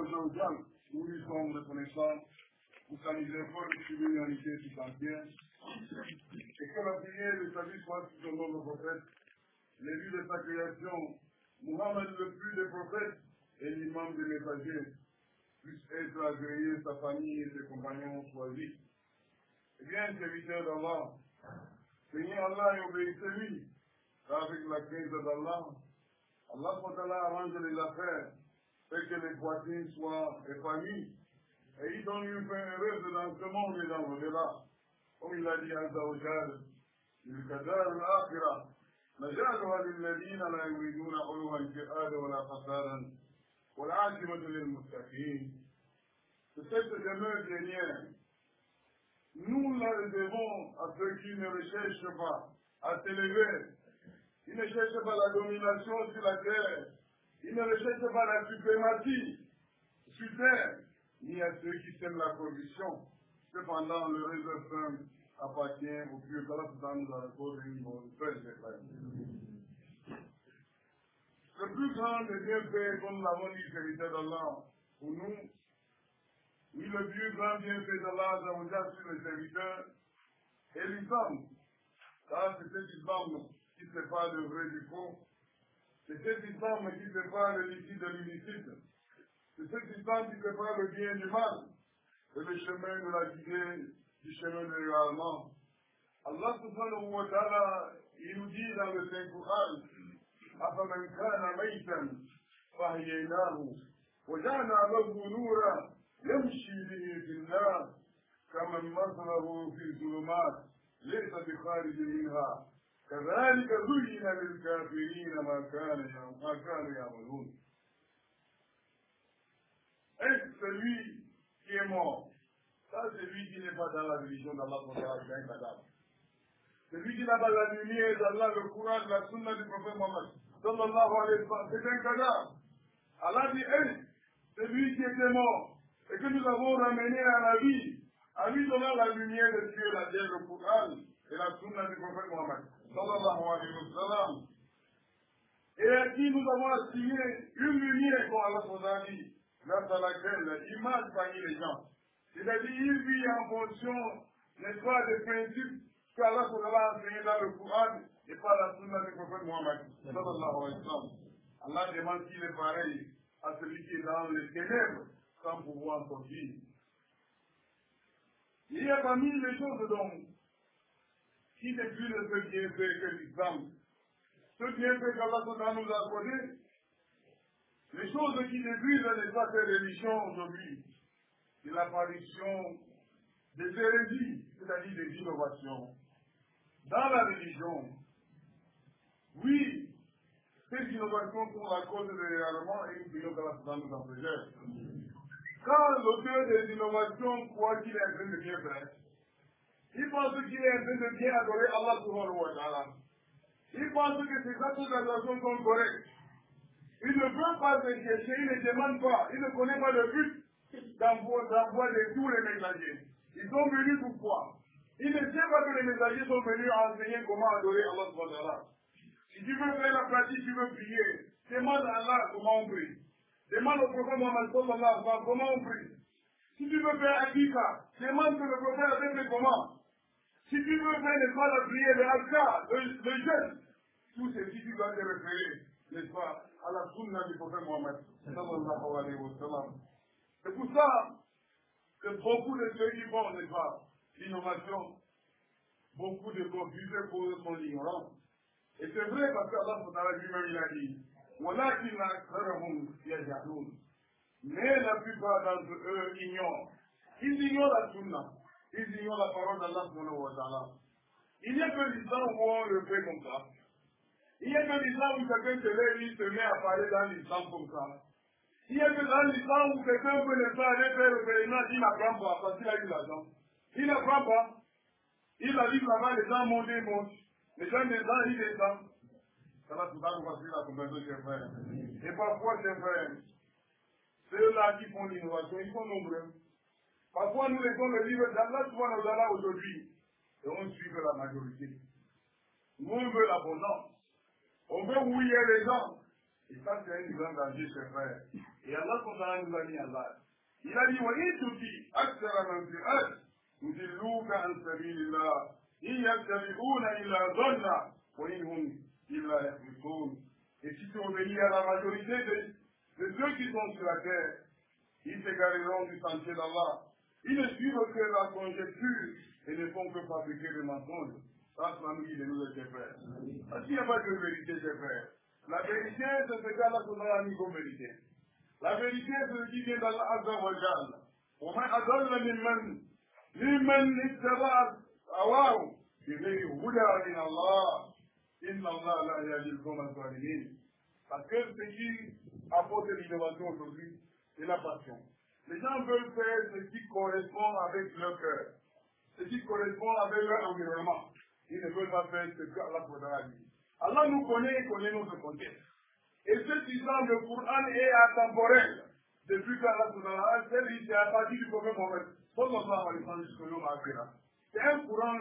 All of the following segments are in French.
aujourd'hui, nous lui sommes reconnaissants pour sa miséricorde et sur l'humanité tout entière. Et que la prière et le salut soient sur son nom de prophète, l'élu de sa création, Mohammed le plus des prophètes et l'imam des messagers, puisse être agréé, sa famille et ses compagnons choisis. Eh bien, serviteurs d'Allah, Seigneur Allah et obéissez-lui, car avec la crainte d'Allah, Allah arrange les affaires, fait que les poitrines soient épanouies, et il donne une fin heureuse dans ce monde et dans l'au-delà. Comme il a dit Azza wa Jal, الكدار الآخرة نجعلها للذين لا يريدون علوا في الأرض ولا فسادا والعاقبة للمتقين. Cette demeure dernière, nous la devons à ceux qui ne recherchent pas à s'élever. Ils ne cherchent pas la domination sur la terre. Ils ne recherchent pas la suprématie sur terre, ni à ceux qui sèment la corruption. Cependant, le réseau appartient au plus grand dans nous accorde une bonne fête. Le plus grand des bienfaits, comme nous l'avons dit, serviteur d'Allah, pour nous, oui, le plus grand bienfait d'Allah sur le serviteur est l'islam. Car c'est cet islam qui sépare le vrai du faux. C'est cet islam qui sépare le licite de l'illicite. C'est cet islam qui sépare le bien du mal. Et le chemin de la guidée du chemin de l'égarement. Allah subhanahu wa ta'ala, il nous dit dans le Saint-Coran, أَفَمَنْ كَانَ مَيْتًا فَأَحْيَيْنَاهُ وَجَعَلْنَا لَهُ نُورًا يَمْشِي بِهِ فِي النَّاسِ كَمَنْ مَثَلَهُ فِي الظُّلُمَاتِ لَيْسَ بِخَارِجٍ مِنْهَا كَذَلِكَ زُيِّنَ لِلْكَافِرِينَ مَا كَانُوا يَعْمَلُونَ. Est-ce celui qui est mort? Ça, c'est lui qui n'est pas dans la religion d'Allah, c'est un cadavre. Celui qui n'a pas la lumière d'Allah, le courage, la sunna du prophète Mohammed, sallallahu alayhi wa sallam, c'est un cadavre. Allah dit, celui qui était mort, et que nous avons ramené à la vie, à lui donnant la lumière de Dieu, la terre, le courage, et la sunna du prophète Mohammed, sallallahu alayhi wa sallam. Et à qui nous avons assigné une lumière, comme Allah a dit, grâce à laquelle il marche parmi les gens. C'est-à-dire, il vit en fonction, n'est-ce pas, des principes qu'Allah a enseigné dans le Coran et par la sunna du prophète Mohammed, sallallahu alayhi wa sallam. Allah demande s'il est pareil à celui qui est dans les ténèbres sans pouvoir en sortir. Il y a parmi les choses donc qui déduisent ce bienfait que l'islam, ce bienfait qu'Allah nous a accordé, les choses qui déduisent n'est pas ces religions aujourd'hui. C'est l'apparition des hérésies, c'est-à-dire des innovations. Dans la religion, oui, ces innovations sont la cause de l'égarement et nous prions qu'Allah nous en préserve. Quand l'auteur des innovations croit qu'il est en train de bien faire, il pense qu'il est en train de bien adorer Allah subhanahu wa ta'ala. Il pense que ses actes d'adoration sont corrects. Il ne veut pas se chercher, il ne demande pas, il ne connaît pas le but d'envoi de tous les messagers. Ils sont venus pourquoi? Il ne sait pas que les messagers sont venus enseigner comment adorer Allah subhanahu wa ta'ala. Si tu veux faire la pratique, tu veux prier, demande à Allah comment on prie. Demande au prophète Mohammed sallallahu alayhi wa sallam comment on prie. Si tu veux faire Akika, demande que le prophète a fait comment. Si tu veux faire n'est pas la prière, le Azkar, le jeûne, tout ceci tu dois te référer, n'est-ce pas, à la sunna du prophète Mohammed sallallahu alayhi wa sallam. C'est pour ça que beaucoup de ceux qui font, n'est-ce pas, l'innovation, beaucoup de confusés pour eux sont ignorants. Et c'est vrai parce qu'Allah lui-même il a dit, وَلَكِنَّ أَكْثَرَهُمْ يَجْهَلُونَ. Mais la plupart d'entre eux ignorent. Ils ignorent la sunna. Ils ignorent la parole d'Allah subhanahu wa ta'ala. Il n'y a que l'islam où on le fait comme ça. Il n'y a que l'islam où quelqu'un se lève, il se met à parler dans l'islam comme ça. Il y a que dans l'islam où quelqu'un peut ne pas aller faire le pèlerinage, il n'apprend pas parce qu'il a eu l'argent. Il n'apprend pas. Il a dit là-bas, les gens montent et montent. Les gens descendent, ils descendent. Ça va tout à l'heure, la conversion, chers frères. Et parfois, chers frères, ceux-là qui font l'innovation, ils sont nombreux. Parfois, nous laissons le livre d'Allah subhanahu wa ta'ala aujourd'hui et on suit la majorité. Nous, on veut l'abondance. On veut mouiller les gens. Et ça, c'est un grand danger, chers frères. Et Allah nous a mis en bas. Il a dit, وَإِن تُطِعْ أَكْثَرَ مَنْ فِي الْأَرْضِ يُضِلُّوكَ عَنْ سَبِيلِ اللَّهِ إِنْ يَتَّبِعُونَ إِلَّا ظَنًّا وَإِنْ هُمْ إِلَّا يَخْرُصُونَ. Et si tu obéis à la majorité de ceux qui sont sur la terre, ils s'égareront du sentier d'Allah. Ils ne suivent que la conjecture et ne font que fabriquer des mensonges. Ça, c'est la nuit de nous, chers frères. Parce qu'il n'y a pas de vérité, chers frères. La vérité, c'est ce qu'Allah a mis comme vérité. La vérité, c'est ce qui vient d'Allah Azza wa Jalla. وَمَنْ أَضَلَّ مِمَّنْ اتَّبَعَ هَوَاهُ بِغَيْرِ هُدًى مِنَ اللَّهِ إِنَّ اللَّهَ لَا يَهْدِي الْقَوْمَ الظَّالِمِينَ. Parce que ce qui apporte l'innovation aujourd'hui, c'est la passion. Les gens veulent faire ce qui correspond avec leur cœur, ce qui correspond avec leur environnement. Ils ne veulent pas faire ce qu'Allah voudra dire. Allah nous connaît et connaît notre contexte. Et ce qui semble le Coran est atemporel. Depuis qu'Allah c'est à partir du prophète Mohammed, sallallahu alayhi wa sallam, jusqu'au jour Akhira. C'est un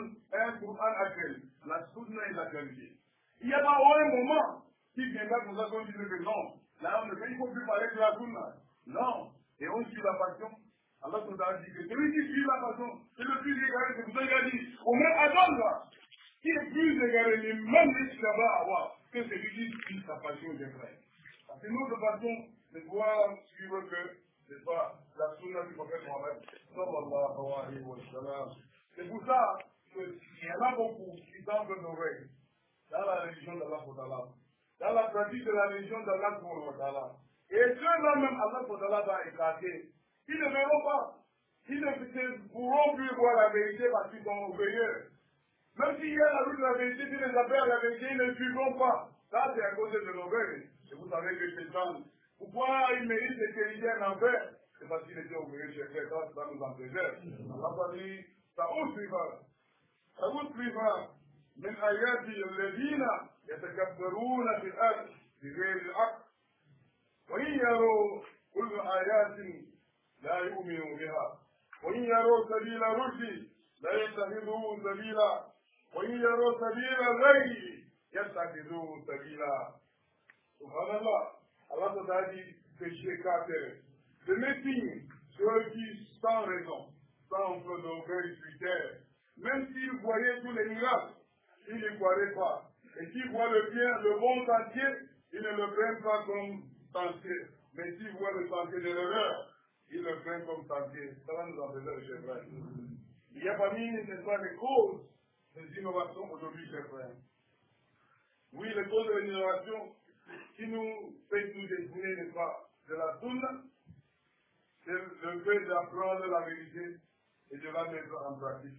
Coran actuel. La sunna et la qualité. Il n'y a pas un moment qui viendra comme ça qu'on dise que non. Là, il ne faut plus parler de la sunna. Non. Et on suit la passion. Allah a dit que celui qui suit la passion, c'est le plus égaré. C'est pour ça qu'il a dit, au moins Adam là, qui est plus égaré, les mêmes risques là-bas à avoir, que celui qui suit sa passion des frères. Parce que notre passion, c'est de pouvoir suivre que, n'est-ce pas, la sunna du prophète Mohammed, sallallahu alayhi wa sallam. C'est pour ça qu'il y en a beaucoup qui tendent l'oreille dans la religion d'Allah Ta'ala, dans la pratique de la religion d'Allah Ta'ala. Et ceux-là même, Allah va éclater. Ils ne verront pas. Ils ne pourront plus voir la vérité parce qu'ils sont orgueilleux. Même s'il y a la route de la vérité, s'ils les appellent à la vérité, ils ne suivront pas. Ça, c'est à cause de l'orgueil. Et vous savez que ces gens, pourquoi ils méritent les qualités en enfer? C'est parce qu'ils étaient orgueilleux, chers frères, ça nous en préserve. Allah va dire, ça vous suivra. Ça vous suivra. من آيات الذين يتكبرون في الأرض بغير الحق وإن يروا كل آيات لا يؤمنوا بها وإن يروا سبيل الرشد لا يتخذوه سبيلا وإن يروا سبيل الغي يتخذوه سبيلا. سبحان الله. Allah t'a dit péché caractère. De méfier ceux qui, sans raison, sans peu d'orgueil sur terre, même s'ils voyaient tous les miracles, ils ne croiraient pas. Et s'ils voient le bien, le bon sentier, ils ne le prennent pas comme sentier. Mais s'ils voient le sentier de l'erreur, ils le prennent comme sentier. Ça va nous en faire, chers frères. Il y a parmi, n'est-ce pas, les causes des innovations aujourd'hui, chers frères. Oui, les causes de l'innovation qui nous fait nous détourner, n'est-ce pas, de la sunna, c'est le fait d'apprendre la vérité et de la mettre en pratique.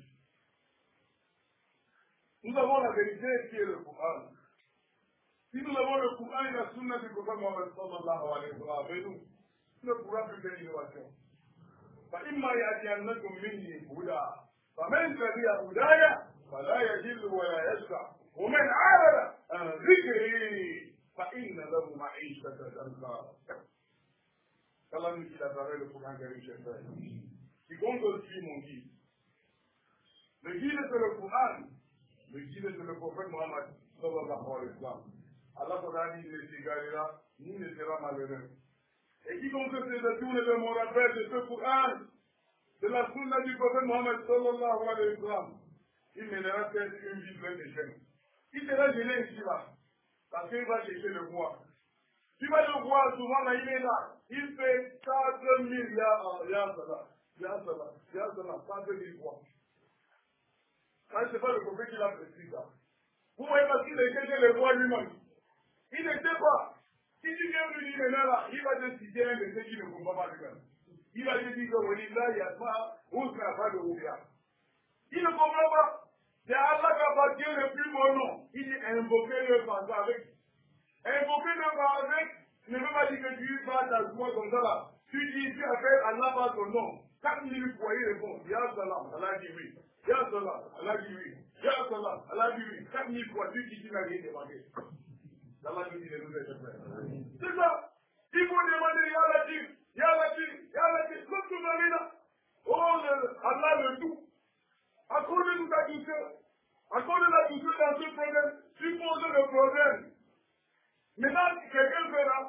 Nous avons la vérité qui est le Coran. Si nous avons le Coran et la sunna du prophète Mohammed sallallahu alayhi wa sallam avec nous, nous ne pourrons plus faire l'innovation. فإما يأتينكم مني هدى فمن تبع هداي فلا يضل ولا يشقى ومن أعرض عن ذكري فإن له معيشة ضنكا. Allah nous dit à travers le Coran Karim, chers frères. Quiconque suit mon guide. Le guide c'est le Coran. Le guide c'est le prophète Mohammed sallallahu alayhi wa sallam. Allah Ta'ala dit ne s'égarera ni ne sera malheureux. Et quiconque se détourne de mon rappel de ce Coran, de la sunna du prophète Mohammed sallallahu alayhi wa sallam, il mènera peut-être une vie pleine de gêne. Il sera gêné ici là, parce qu'il va chercher le bois. Tu vas le voir souvent là, il est là. Il fait 4 milliards, ya salam, 4 000 fois. Ça, c'est pas le prophète qui l'a prescrit ça. Vous voyez, parce qu'il était chez le roi lui-même. Il n'était pas. Si tu viens lui dire maintenant là, il va te citer un de ceux qui ne comprend pas lui-même. Il va te dire que Walillah, il y a pas, ou ce n'a pas de Oubia. Il ne comprend pas. C'est Allah qui appartient le plus bon nom. Il dit invoquer le passé avec. Invoquer le passé avec ne veut pas dire que tu vas t'asseoir comme ça là. Tu dis, tu appelles Allah par ton nom. 4 minutes pour y répondre. Ya salam, Allah dit oui. Ya salam, Allah dit oui. Ya salam, Allah dit oui. 4 minutes fois, tu dis, tu n'as rien demandé. Allah nous dit de nous être frères. C'est ça. Il faut demander Ya Latif, Ya Latif, Ya Latif. Comme tout le monde. Oh, Allah le tout. Accorde-nous ta douceur. Accorde la douceur dans ce problème. Tu poses le problème. Maintenant, quelqu'un fera,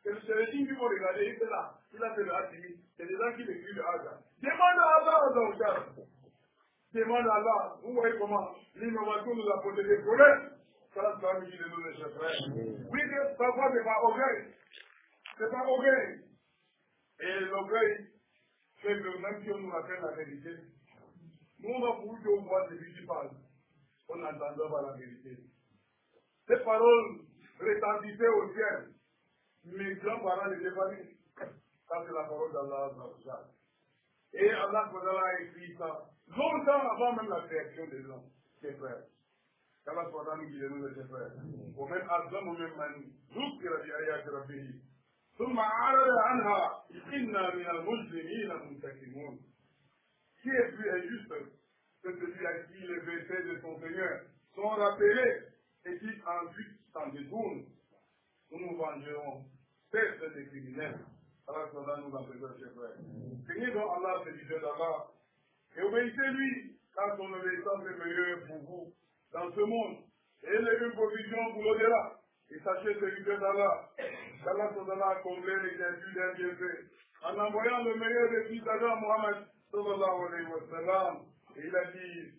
C'est le signe qu'il faut regarder, il est là. Il a fait le Hatimi. C'est les gens qui l'écrivent le Haga. Demande à Allah aux auteurs. Demande à Allah. Vous voyez comment l'innovation nous a posé des problèmes. Ça, c'est la musique de nous, les chers frères. Oui, parfois, c'est pas orgueil. C'est pas orgueil. Et l'orgueil fait que même si on nous rappelle la vérité, nous, on va pouvoir qu'on voit celui qui parle. On entendra pas la vérité. Ces paroles retentissaient au ciel. Mes grands-parents n'étaient pas nés. Ça, c'est la parole d'Allah. Et Allah a écrit ça longtemps avant même la création des hommes, ses frères. Allah nous guide, nous, ses frères. ومن أظلم ممن ذكر بآيات ربه ثم أعرض عنها إنا من المجرمين منتقمون. Qui est plus injuste que celui à qui les versets de son Seigneur sont rappelés et qui ensuite s'en détourne? Nous nous vengerons, certes des criminels. Allah nous en préserve, chers frères. Craignez donc Allah, serviteur d'Allah, et obéissez-lui, car son obéissance est meilleure pour vous dans ce monde. Et il est une provision pour l'au-delà. Et sachez, serviteur d'Allah, qu'Allah a comblé les vertus d'un bienfait en envoyant le meilleur des fils d'Adam, Mohammed, sallallahu alayhi wa sallam. Et il a dit,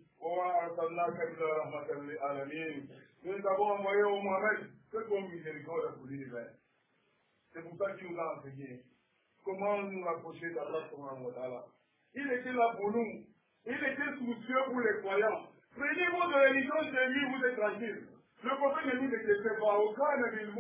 nous avons envoyé au Mohammed que comme miséricorde pour l'univers. C'est pour ça qu'il nous a enseigné comment nous rapprocher d'Allah subhanahu wa ta'ala. Il était là pour nous. Il était soucieux pour les croyants. Prenez votre religion chez lui, vous êtes tranquille. Le prophète ne nous détestait pas. Aucun ne dit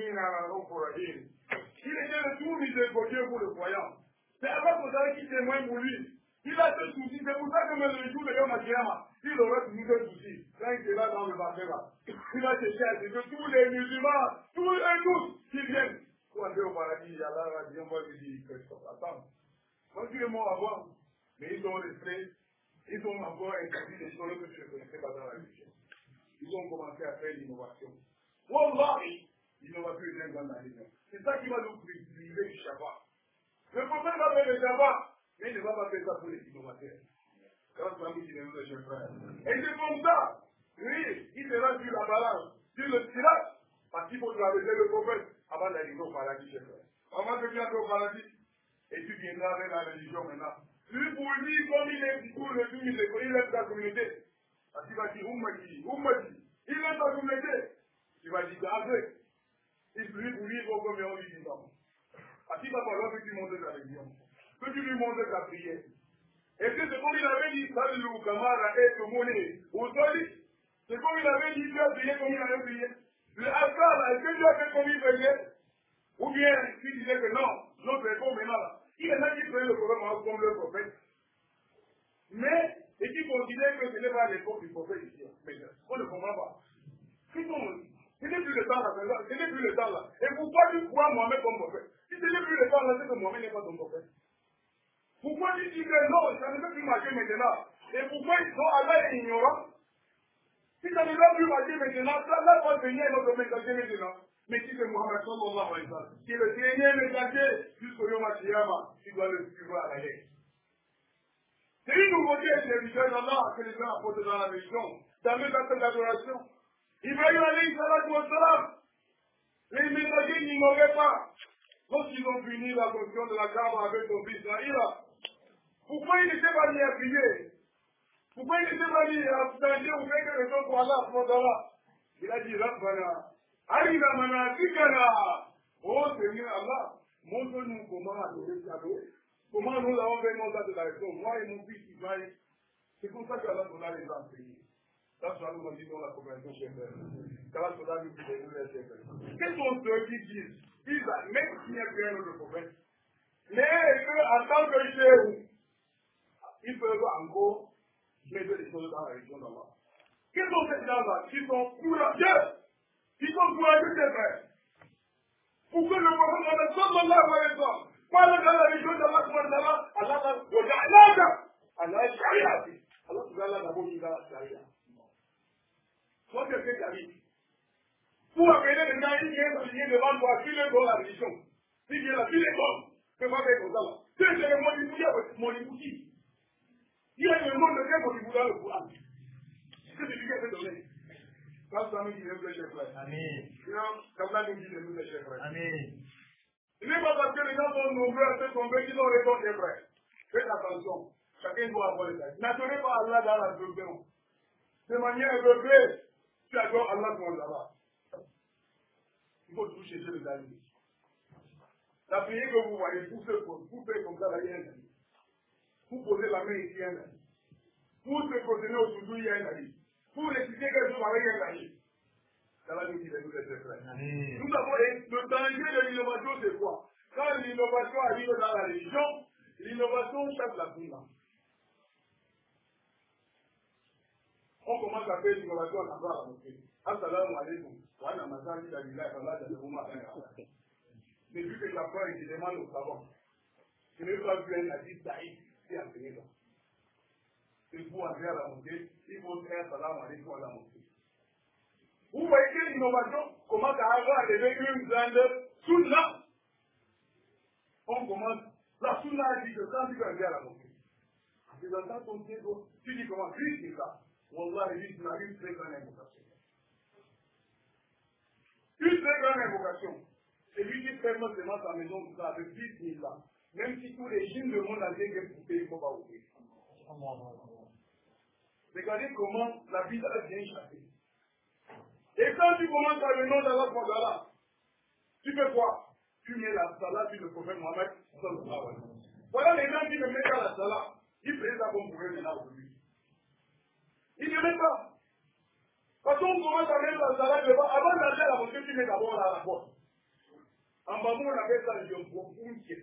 il était le tout miséricordieux pour le croyant. C'est Allah qui témoigne pour lui. Il a ce souci. C'est pour ça que même le jour de Yom HaKiyama, il aurait toujours ce souci. Quand il était là dans le Bakhéra, il a cherché à dire que tous les musulmans, tous et tous, qui viennent pour aller au paradis, Allah va dire, moi je dis, attends. Moi tu es mort avant, mais ils ont resté, ils ont encore interdit des choses que tu ne connaissais pas dans la religion. Ils ont commencé à faire l'innovation. Wallahi, l'innovation est dans la religion. C'est ça qui va nous priver du Shabbat. Le prophète va faire le Shabbat, mais il ne va pas faire ça pour les innovateurs. Quand tu as mis les chers frères. Et c'est comme ça, oui, il sera sur la balance, sur le tirage, parce qu'il faut traverser le prophète avant d'arriver au paradis, chers frères. Avant de venir au paradis, et tu viendras avec la religion maintenant. Lui, pour lui, comme il est pour le tout, il aime sa communauté. Parce qu'il va dire, Ummati, il aime sa communauté. Il va dire, après, lui, pour lui, il faut combien on lui dit non. Parce qu'il va falloir que tu montes ta religion, que tu lui montres ta prière. Et que c'est comme il avait dit, Salou, Kamara, et Tomone, au Soli, c'est comme il avait dit, tu as prié comme il avait prié. Le Asar, est-ce que tu as fait comme il priait? Ou bien, tu disais que non, l'autre est bon maintenant là. Il y en a qui prennent le problème comme le prophète. Mais, et qui considèrent que ce n'est pas l'époque du prophète ici. Mais on ne comprend pas. Ce n'est plus le temps là, ce n'est plus le temps là. Et pourquoi tu crois Mohamed comme prophète? Si ce n'est plus le temps là, c'est que Mohamed n'est pas ton prophète. Pourquoi tu dis que non, ça ne peut plus marcher maintenant? Et pourquoi ils sont Allah est ignorant? Si ça ne doit plus marcher maintenant, ça là va venir et notre messager maintenant. Mais si c'est Mohamed sallallahu alayhi wa sallam, qui est le dernier messager jusqu'au Yom HaKiyama, tu dois le suivre à la lettre. C'est une nouveauté serviteur d'Allah que les gens apportent dans la religion, dans les actes d'adoration. Ibrahim alayhi salatu wa salam, les messagers n'ignoraient pas. Lorsqu'ils ont fini la question de la Kaaba avec son fils Israël, pourquoi il n'était pas mis à prier? Pourquoi il n'était pas mis à abstanger ou faire quelque chose pour Allah, pour Allah? Il a dit, Rabbana, Arina manasikana. Oh Seigneur Allah, montre-nous comment adorer Dieu. Comment nous avons fait nos adorations, moi et mon fils Ismaël. C'est comme ça qu'Allah les a enseignés. Ça, ça nous a dit dans la compréhension chef. Qu'Allah nous dit de nous les chefs. Quels sont ceux qui disent, même s'il n'y a rien de prophète, mais en tant que chef, ils peuvent encore mettre des choses dans la religion d'Allah. Quels sont ces gens-là qui sont courageux? Qui sont courageux, c'est vrai. Pourquoi le prophète sallallahu alayhi wa sallam parle dans la religion d'Allah subhanahu wa ta'ala, Allah sharia. Allah subhanahu wa ta'ala dit la sharia. Soit quelqu'un qui arrive. Pour appeler les gens, il vient devant toi, tu les donnes la religion. Il vient là, tu les donnes. Tu ne peux pas faire comme ça là. Tu es le Monibouti. Il y a le nom de Dieu Monibouti dans le Coran. C'est ce qui a fait donner. Quand ça nous dit de nous les chefs. Amen. Sinon, quand ça nous dit de nous les chefs. Amen. sont nombreux à se tomber qui sont répondre des frères. Faites attention. Chacun doit avoir les actes. N'attendez pas Allah dans la religion. De manière aveuglée, tu adores Allah comme Allah. Il faut toujours chercher les amis. La prière que vous voyez, vous faites comme ça, là, il y a un ami. Vous posez la main ici, il y a un ami. Vous se posez au soudou, il y a un ami. Vous récitez quelque chose avec un ami. Ça va nous dire de nous être frères. Nous avons le danger de l'innovation, c'est quoi? Quand l'innovation arrive dans la religion, l'innovation chasse la sunna. On commence à faire l'innovation à la mosquée. Assalamu alaikum. Voilà, ma soeur dit la vie là, Allah, je vous matin. Mais vu que j'apprends et je demande au savant, je ne veux pas vu un hadith d'Aïd qui a enseigné ça. Il faut entrer à la mosquée, il faut faire salam alaikum à la mosquée. Vous voyez que l'innovation commence à avoir une grande sunna. On commence, la sunna dit que quand tu vas entrer à la mosquée, tu entends ton pied, tu dis comment, lui c'est ça. Wallah, lui, tu as une très grande invocation. Une très grande invocation. C'est lui qui ferme seulement sa maison comme ça avec 10 000 là. Même si tous les jeans du monde entier viennent pour payer, il ne faut pas ouvrir. Regardez comment la vie a bien chassé. Et quand tu commences à le nom d'Allah Fondala, tu fais quoi? Tu mets la salat sur le prophète Mohammed. Voilà les gens qui ne mettent pas la salat. Ils prennent ça comme prophète maintenant aujourd'hui. Ils ne mettent pas. Parce qu'on commence à mettre la salat devant. Avant d'entrer à la mosquée, tu mets d'abord à la porte. En bas, on appelle ça le jombountier.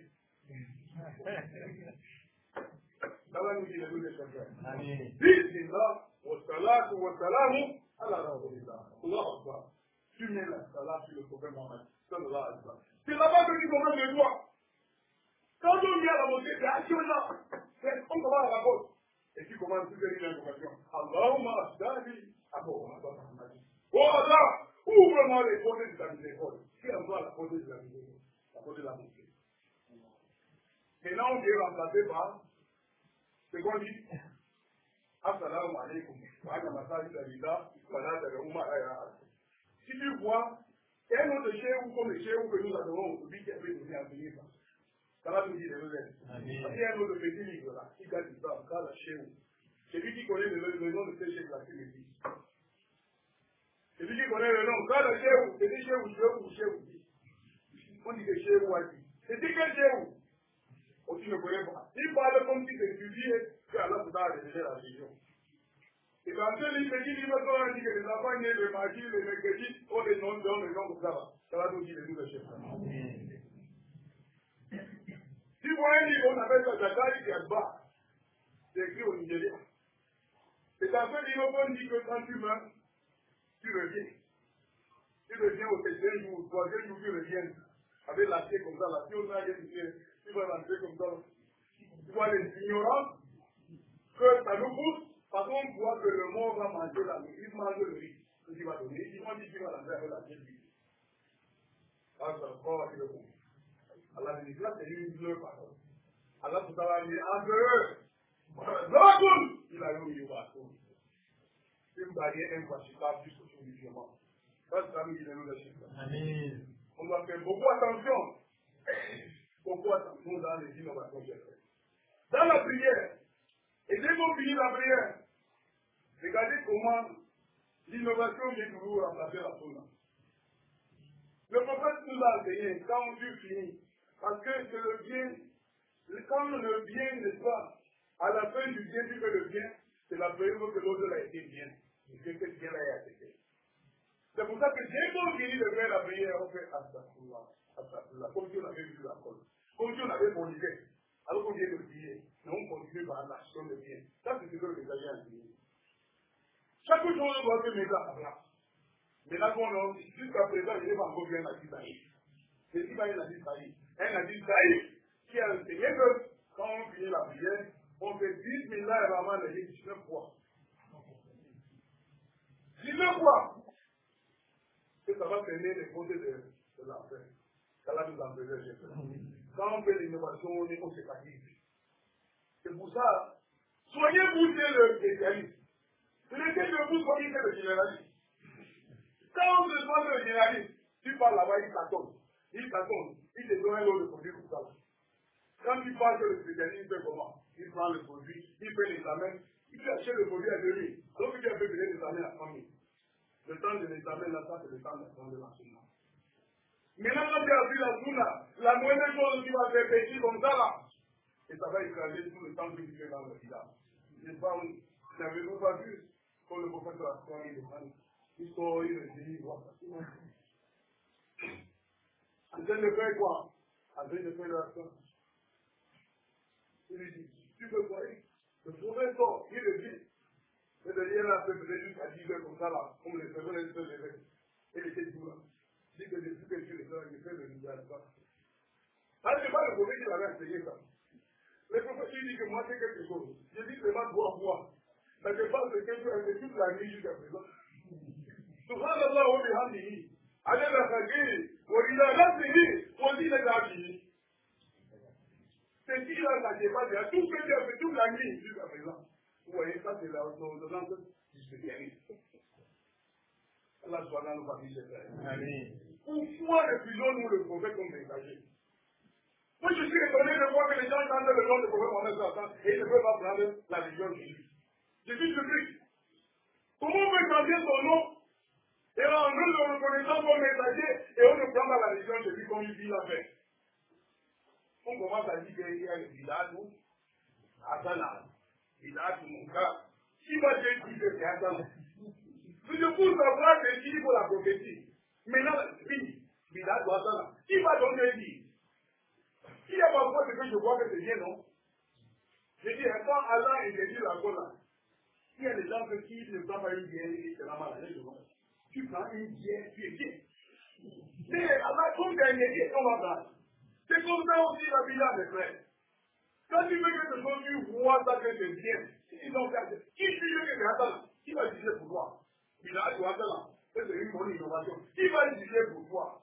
Ça va nous dire le nom de chacun. Bismillah, wa salatu wa salamu ala rasulillah. Allah Akbar. Tu mets la salat sur le prophète Mohammed. C'est là-bas que tu commences le droit. Quand on vient à la mosquée, c'est action-là. On commence à la porte. Et tu commences à faire une invocation. Allahumma asdali. Oh Allah, ouvre-moi les portes de ta miséricorde. Qui envoie la porte de la miséricorde? La porte de la mosquée. Maintenant, on vient remplacer par ce qu'on dit. Assalamu alaikum. Si tu vois, il y a un autre chéou comme le chéou que nous adorons aujourd'hui qui a fait donner à venir ça. Ça va nous dire les nouvelles. Parce qu'il y a un autre petit livre là, qui garde du temps, quand le chéou. C'est lui qui connaît le nom de ce chéou là, qui me dit. C'est lui qui connaît le nom. Quand le chéou, c'est dit chéou. On dit que chéou a dit. C'est dit que chéou. Oh, tu ne connais pas. Il parle comme si tu étudiais que Allah vous a révélé la religion. Et quand ce livre dit, on dit que les enfants nés le mardi, le mercredi, ont des noms comme ça. Ça va nous dire les noms de chefs. Si vous voyez un livre, on appelle ça Zakari Kiadba. C'est écrit au Nigeria. C'est dans ce livre qu'on dit que quand tu meurs, tu reviens. Tu reviens au 7e jour, au 3e jour, tu reviens. Avec la pied comme ça, la pied au sein, tu vas rentrer comme ça. Tu vois les ignorants, que ça nous pousse, parce qu'on voit que le monde va manger la nourriture, il mange le riz que tu vas donner. Ils vont dire qu'il va rentrer avec la pied. Ah, ça va, il le bon. Allah dit, là, c'est une bleue parole. Allah tout à l'heure dit, entre eux, il a eu une barrière infranchissable jusqu'au jour du jugement. Ça, c'est la vie de nous, les chefs. On doit faire beaucoup attention. Beaucoup attention dans les innovations, j'ai fait. Dans la prière, et dès qu'on finit la prière, regardez comment l'innovation vient toujours remplacer la sunna. Le prophète nous a enseigné, quand Dieu finit, parce que c'est le bien, quand le bien n'est pas, à la fin du bien, tu fais le bien, c'est la preuve que l'autre a été bien, et que ce bien-là est accepté. C'est pour ça que dès qu'on finit de faire la prière, on fait Astaghfirullah, comme si on avait vu la colle, comme si on avait forniqué, alors qu'on vient de prier, mais on continue par l'action de bien. Ça, c'est ce que les gens ont dit. Chaque chose doit se mettre à sa place. Mais là, jusqu'à présent, il n'est pas encore bien Hadith Saïd. C'est dit un Hadith Saïd. Un Hadith Saïd qui a enseigné que quand on finit la prière, on fait 10 000 là et vraiment les 19 fois. 19 fois! Et ça va fermer les côtés de l'enfer. Ça va nous empêcher. Quand on fait l'innovation, on se fatigue. C'est pour ça, soyez-vous le spécialiste. Ce n'est que vous soyez le généraliste. Quand on se voit le généraliste, tu parles là-bas, il t'attend. Il te donne un lot de produits comme ça. qui parle que le spécialiste fait comment? Il prend le produit, il fait l'examen, il fait acheter le produit à 2 000. Alors que tu as fait payer l'examen à 3 000. Le temps de l'examen, là, ça, c'est le temps d'apprendre la sunna. Maintenant, quand tu as appris la sunna, la moindre chose qui va faire petit comme ça, là, et ça va écraser tout le temps que tu fais dans le village. N'est-ce pas? N'avez-vous pas vu quand le prophète a fait le mal? Il sort, il le dit, voilà. En train de faire quoi? En train de faire l'action. Il lui dit, tu peux croire? Le prophète sort, il le dit. Mais de lien là, peut-être juste à 10 heures comme ça là, comme les personnes se levaient. Et il était tout là. Il dit que depuis que tu le fais, il fait le visage. Ah, c'est pas le prophète qui l'avait enseigné ça. Le prophète lui dit que moi c'est quelque chose. Je dis que moi boire. Mais je pense que tu as fait toute la nuit jusqu'à présent. Subhanallah wa bihamdihi. Adela khagiri. Wa ila nafsihi. Wa ila nafsihi. C'est qui là, ça n'est pas bien. Tout ce que tu as fait toute la nuit jusqu'à présent. Vous voyez, ça c'est l'ordonnance du spécialiste. Allah soit nous parmi ses frères. Pourquoi refusons-nous le prophète comme messager? Moi je suis étonné de voir que les gens entendent le nom du prophète Mohammed et ils ne peuvent pas prendre la religion de Jésus. Je suis surpris. Comment on peut changer son nom et on nous le reconnaissant comme messager et on ne prend pas la religion de Jésus comme il l'a fait? On commence à dire qu'il y a le village où Hassan, village où mon gars, qui va dire que c'est Hassan? Je pour savoir c'est qui pour la prophétie. Maintenant, oui, village où Hassan, qui va donner dire? S'il y a parfois ce que je vois que c'est bien, non? Je dis, quand Allah est dit la là, il y a des gens qui ne prennent pas une bière et c'est la maladie, je vois. Tu prends une bière, tu es bien. Mais Allah, comme tu as une bière, on va prendre. C'est comme ça aussi la villa des frères. Quand tu veux quelque chose, tu vois ça que c'est bien. Ils ont fait. Qui juge que c'est Hassan? Qui va juger pour toi? Village ou Hassan? C'est une bonne innovation. Qui va juger pour toi?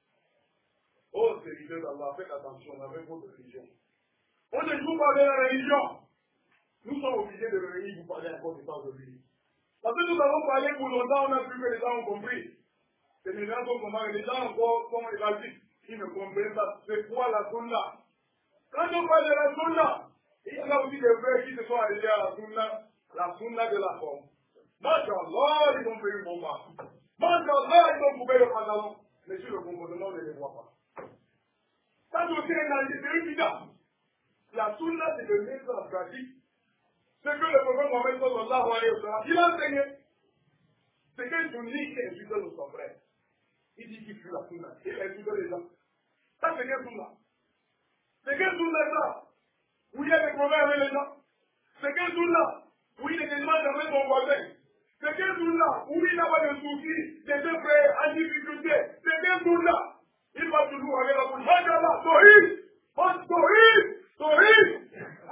Oh, serviteur d'Allah, faites attention avec votre religion. On ne joue pas de la religion. Nous sommes obligés de venir vous parler encore de ça aujourd'hui. Parce que nous avons parlé pour longtemps, on a vu que les gens ont compris. C'est les gens sont comment les gens encore sont évasifs. Ils ne comprennent pas. C'est quoi la sunna? Quand on parle de la sunna, il y en a aussi des frères qui se sont arrêtés à la sunna de la forme. Masha'Allah, ils ont fait une bombe. Masha'Allah, ils ont coupé le pantalon. Mais sur le comportement, on ne les voit pas. Ça aussi, c'est une bid'a. La sunna, c'est de mettre en pratique ce que le prophète Mohammed sallallahu alayhi wa sallam, il a enseigné. C'est qu'un sunni qui insulte son frère. Il dit qu'il fuit la sunna. Il insulte les gens. Ça, c'est quel sunna? C'est quel sunna ça? Où il y a des problèmes avec les gens? C'est quel sunna? Où il ne demande jamais son voisin? C'est quel sunna? Où il n'a pas de soucis, des deux frères en difficulté? C'est quel sunna? Il va toujours avec la bouche. Machallah, Tohid! Tohid! Tohid!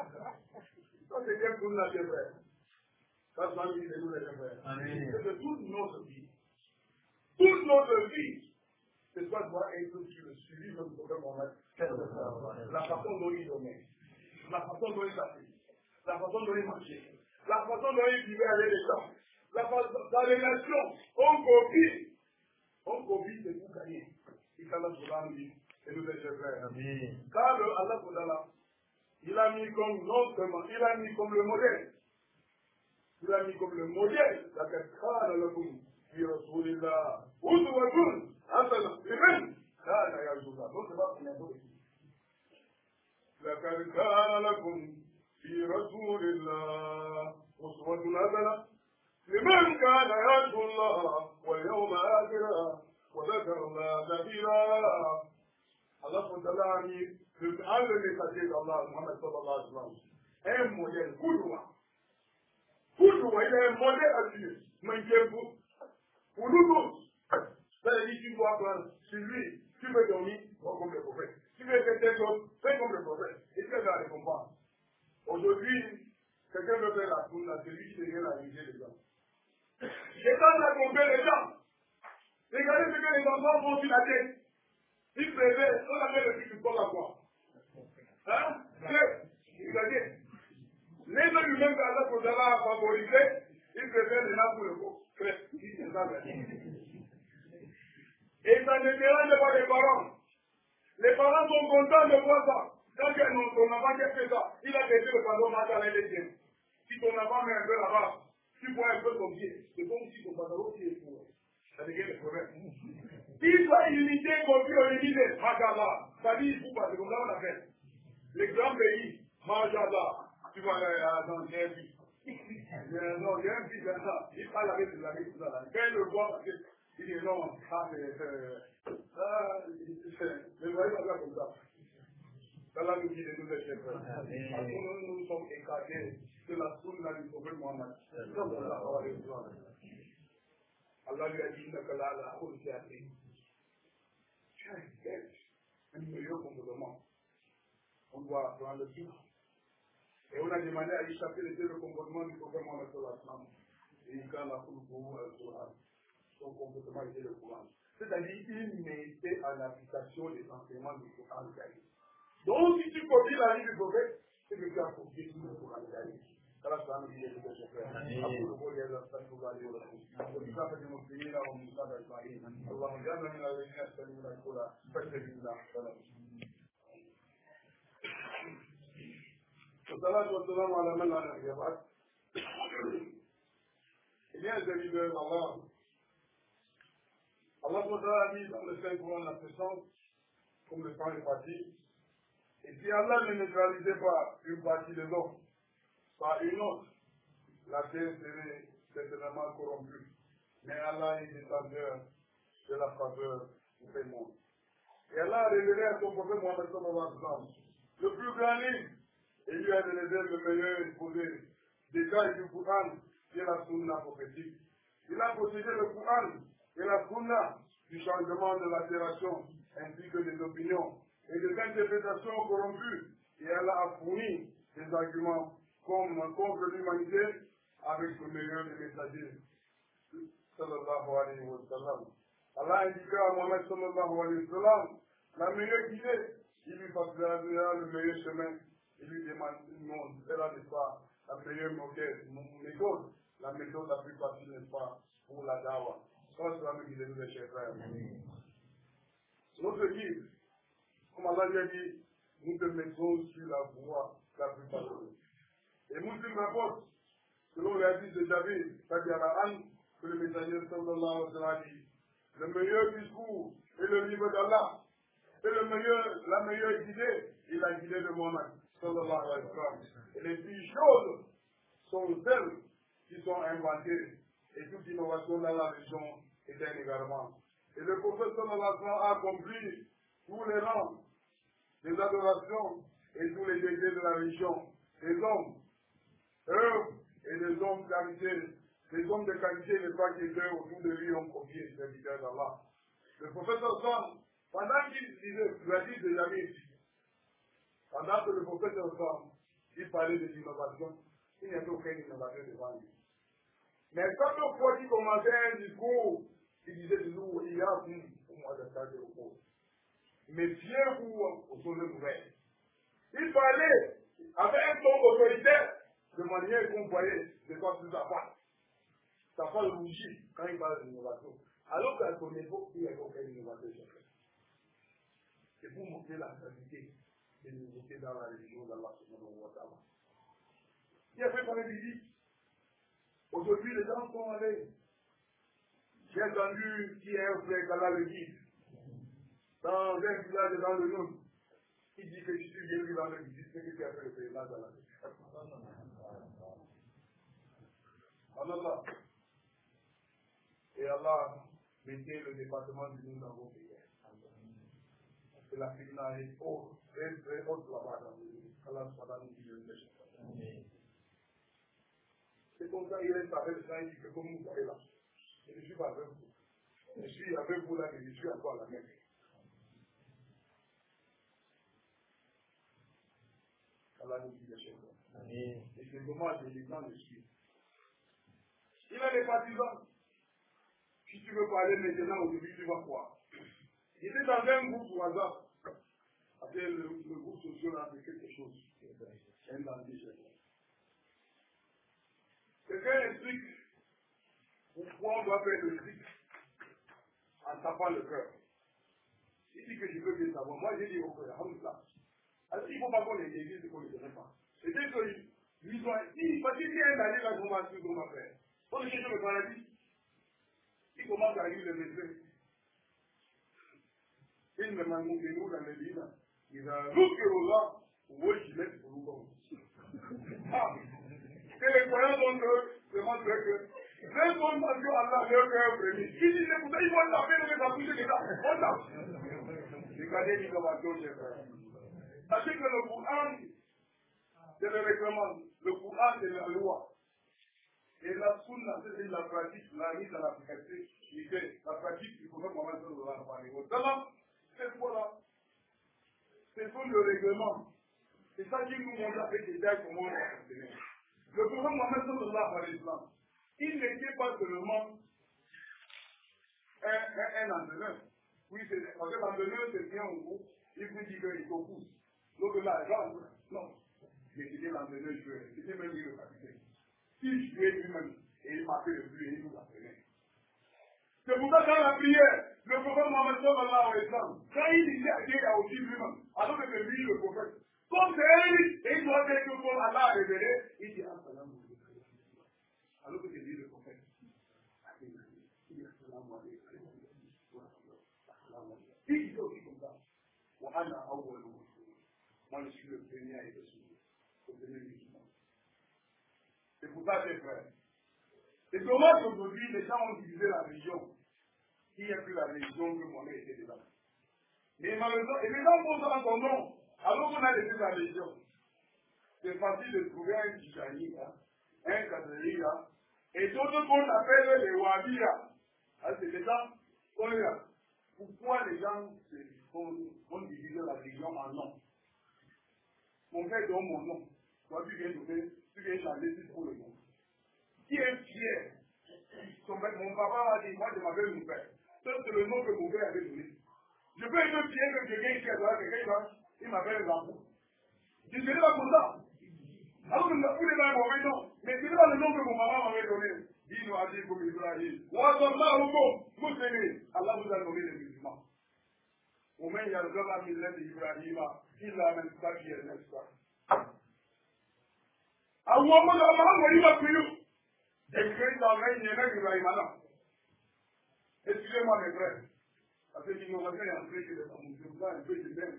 Ça, c'est quel sunna, c'est vrai. Ça, c'est nous les frères. C'est de toute notre vie. Toute notre vie. C'est quoi doit être sur le suivi de notre programme en matière. La façon dont il donnait. La façon dont il s'appelait. La façon dont il marchait. La façon dont il vivait avec les gens. La relation. On copie. On copie, c'est pour gagner. Et quand Allah nous dit, et nous les frères. Car Allah, il a mis comme non seulement, il a mis comme le modèle. Il a mis comme le modèle la cascade la boum. Puis Rasulillah. Oudouadoun. Hassan. C'est même. Là, il y a un donc c'est pas combien de لقد كان لكم في رسول الله أسوة حسنة لمن كان يرجو الله واليوم الآخر وذكر الله كثيرا. Allah a mis le messager d'Allah, Muhammad sallallahu alayhi wa sallam, un modèle, Koudoua. Koudoua, il est un modèle à suivre. Manquez-vous. Pour nous tous, c'est-à-dire tu dois prendre sur lui, tu veux dormir, comme le prophète. Tu veux faire quelque chose, fais comme le prophète. Et tu vas la récompense. Aujourd'hui, quelqu'un veut faire la sunna, c'est lui qui devient la religion des gens. Et quand a compris les gens, regardez ce que les enfants font sur la tête. Ils préfèrent, on avait le but du corps à quoi? Hein? Regardez. Les gens eux-mêmes, quand Allah pour avoir favorisé, ils préfèrent les gens pour le corps. Et ça ne dérange pas les parents. Les parents sont contents de voir ça. Quand ton enfant qui a fait ça, il a baissé le pantalon dans les tiens. Si ton enfant met un peu là-bas, tu vois un peu ton pied. C'est comme si ton pantalon qui est pour. Ça devient le problème. Il doit imiter comme Dieu limite. Machallah. Ça dit, il faut pas. C'est comme ça qu'on appelle. Les grands pays, Machallah. Tu vois, dans j'ai un fils. Non, j'ai un fils, il parle avec des amis, tout ça. Quand il le voit, il dit non, ça c'est. Ne voyez pas ça comme ça. Dans la vie de nous, chers frères. Parce que nous sommes écartés de la sunna du prophète Mohammed. Allah lui a dit, tu as un meilleur comportement. On doit prendre le sucre. Et on a demandé à échapper le comportement du prophète Mohammed. Et quand la foule pour son comportement était le Coran. C'est-à-dire qu'il mettait en application les enseignements du Coran. Donc, si tu copies la vie du prophète, c'est que tu as copié tout le Coran. Allah subhanahu wa ta'ala de chef frère. أقول قولي هذا أستغفر الله لي ولكم وبكافة المسلمين والمسلمات أجمعين اللهم اجعلنا من الذين يستمعون القول فاتبعوا أحسنه. والصلاة والسلام على من لا نبي بعد. Il y a un serviteur d'Allah. Allah a dit dans le Saint-Coran la puissance, comme le temps est parti. Et si Allah ne neutralisait pas une partie des hommes, par une autre, la terre serait certainement corrompue. Mais Allah est détenteur de la faveur du paiement. Et Allah a révélé à son prophète Mohammed sallallahu alayhi wa sallam le plus grand livre, et lui a donné le meilleur exposé des détails du Coran et la Sunna prophétique. Il a possédé le Coran et la Sunna du changement de l'altération ainsi que des opinions et des interprétations corrompues. Et Allah a fourni des arguments contre l'humanité avec le meilleur des messagers. Sallallahu alayhi wa sallam. Allah a indiqué à Mohammed sallallahu alayhi wa sallam la meilleure guidée. Il lui facilitera le meilleur chemin. Il lui demandera, n'est-ce pas, la meilleure méthode, la méthode la plus facile, n'est-ce pas, pour la dawa. Ça, c'est la guidée de mes chers frères. Notre guide, comme Allah lui a dit, nous te mettons sur la voie la plus facile. Et Muslim rapporte, selon les hadiths de Javid, c'est-à-dire la Anne, que le messager sallallahu alayhi wa sallam a dit, le meilleur discours est le livre d'Allah. Et la meilleure guidée est la guidée de Mohammed sallallahu alayhi wa sallam. Et les plus choses sont celles qui sont inventées. Et toute innovation dans la religion est un égarement. Et le prophète sallallahu alayhi wa sallam a accompli tous les rangs des adorations et tous les degrés de la religion. Les hommes, eux, et les hommes de qualité, les hommes de qualité, les pas qui étaient autour de lui ont copié les serviteurs d'Allah. Le prophète sallallahu alayhi wa sallam, pendant qu'il disait, le hadith de Jamil, pendant que le prophète sallallahu alayhi wa sallam, il parlait de l'innovation, il n'y avait aucune innovation devant lui. Mais quand le prophète commençait un discours, il disait toujours, il y a pour moi de faire des repos. Méfiez-vous aux choses nouvelles. Il parlait avec un ton autoritaire, de manière qu'on voyait de quoi plus à part. Ça fait rougir quand il parle d'innovation. Alors qu'à son époque, il n'y avait aucune innovation. C'est pour montrer la qualité des nouveautés dans la religion d'Allah subhanahu wa ta'ala. Il a fait qu'on est dit. Aujourd'hui, les gens sont allés. J'ai entendu qu'il y a un frère qu'Allah le guide. Dans un village dans le Nord. Il dit que je suis venu dans le visite, c'est que tu as fait le pèlerinage dans la vie. Allah. Et Allah mettait le département du Nord dans vos pays. Et la fitna est haute, très très haute là-bas dans le monde. Allah soit nous dit le péché. C'est comme ça, il reste avec le sang, il dit que comme vous voyez là, je ne suis pas avec vous. Je suis avec vous là, mais je suis encore à la Mecque. Allah nous dit le péché. Et c'est dommage, les gens le suivent. Il a des partisans. Si tu veux parler maintenant, aujourd'hui, tu vas quoi? Il était dans un groupe au hasard. Après, le groupe social a fait quelque chose. Un bandit. Quelqu'un explique pourquoi on doit faire le strict en tapant le cœur. Il dit que je veux bien savoir. Moi, j'ai dit au cœur, alhamdoulilah. Alors, il ne faut pas un allié là, comment on va faire? Pour chercher le paradis, il commence à lire le médecin. Il me m'a montré nous dans les villes. Il a ذكر الله وجلت قلوبهم. Que les croyants demandent que même quand Allah leur cœur premier, il dit c'est pour ça ils vont taper les accoucher des gars. On tape. Regardez l'innovation, chers frères. Sachez que le Coran, c'est le règlement. Le Coran, c'est la loi. Et la sunna, c'est la pratique, la mise en application, la pratique du prophète Mohammed sallallahu alayhi wa sallam. C'est quoi? Ce sont le règlement. C'est ça qui nous montre avec les détails comment on va fonctionner. Le prophète Mohammed sallallahu alayhi wa sallam, il n'était pas seulement un entraîneur. Oui, parce que l'entraîneur, c'est bien au bout. Il vous dit qu'il faut pousse. Donc là, non. Mais c'était l'entraîneur joueur. C'était même lui le capitaine. Il jouait lui-même et il marquait le but et il nous apprenait. C'est pour ça que dans la prière, le prophète Mohammed sallallahu alayhi wa sallam, quand il disait à Dieu, il a aussi lui-même, alors que c'est lui le prophète. Comme c'est lui, et il doit dire que comme Allah a révélé, il dit Assalamu alaykum. Alors que c'est lui le prophète. Il dit Assalamu alaykum. Il dit aussi comme ça. Moi, je suis le premier à être soumis. Le premier musulman. C'est pour ça, mes frères. C'est dommage qu'aujourd'hui, les gens ont utilisé la religion. Il n'y a plus la religion que Mohamed était dedans. Mais malheureusement, et les gens font ça en son nom, alors qu'on a laissé la religion. C'est facile de trouver un Tijani, un Kadri, et d'autres qu'on appelle les Wahhabis. C'est des gens, pourquoi les gens vont diviser la religion en nom? Mon père donne mon nom. Toi, tu viens changer juste pour le nom. Qui est fier? Mon papa m'a dit, moi je m'appelle mon père. Ça, c'est le nom que mon père avait donné. Je peux être fier que quelqu'un qui est là, quelqu'un il m'appelle Lambou. Je ne sais pas comme ça. Alors que vous n'avez pas un mauvais nom. Mais c'est pas le nom que mon papa m'avait donné. Dis-nous à dire comme Ibrahim. Allah vous a nommé les musulmans. Au moins, il y a le gars qui l'a dit Ibrahim. Il a même pas qui est n'est-ce pas. À un moment, il va prier. Écrire dans la ligne, il y a Ibrahim. Excusez-moi, mes frères. Parce que l'innovation est entrée chez les femmes. Je vois un peu de bien.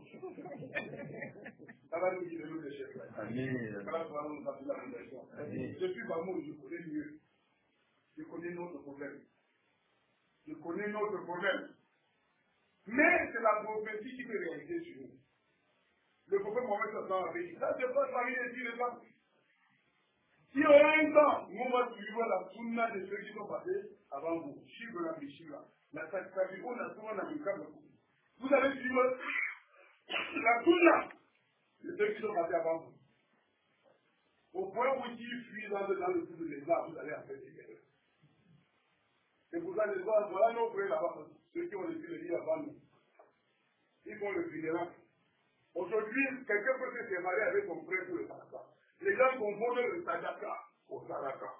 Ça va nous guider, nous, les chefs. Amen. Ça va nous passer la fondation. Je suis parmi je connais mieux. Je connais notre problème. Je connais notre problème. Mais c'est la prophétie qui peut réaliser sur nous. Le prophète Mohammed sallallahu alayhi wa sallam avait dit, ça c'est pas marié sur les femmes. Si on a un temps, nous on va suivre la sunna de ceux qui sont passés avant vous. Suivre la Mishira. La Sakabiko, la sunna de Mikam. Vous allez suivre la sunna de ceux qui sont passés avant vous. Au point où ils fuient dans le trou de l'État, vous allez en faire des guerres. C'est pour ça que voilà nos frères là-bas, ceux qui ont laissé le lit avant nous. Ils font le funérail. Aujourd'hui, quelqu'un peut se séparer avec son frère pour le sadaka. Les gens confondent le sadaka au sadaka.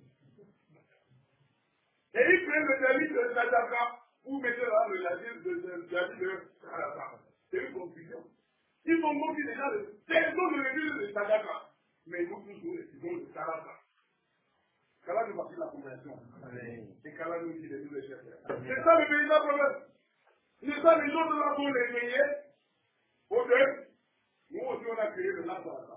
Et ils prennent le service de sadaka pour mettre là le service de sadaka. C'est une confusion. Ils sont moqués déjà de personne ne réduit le sadaka. Mais nous tous nous réduisons le sadaka. Qu'Allah nous facilite la compréhension. Et qu'Allah nous dit de nous les chercher. C'est ça le véritable problème. C'est ça les autres là pour les payer. Ok. Nous aussi on a créé le Nazareth.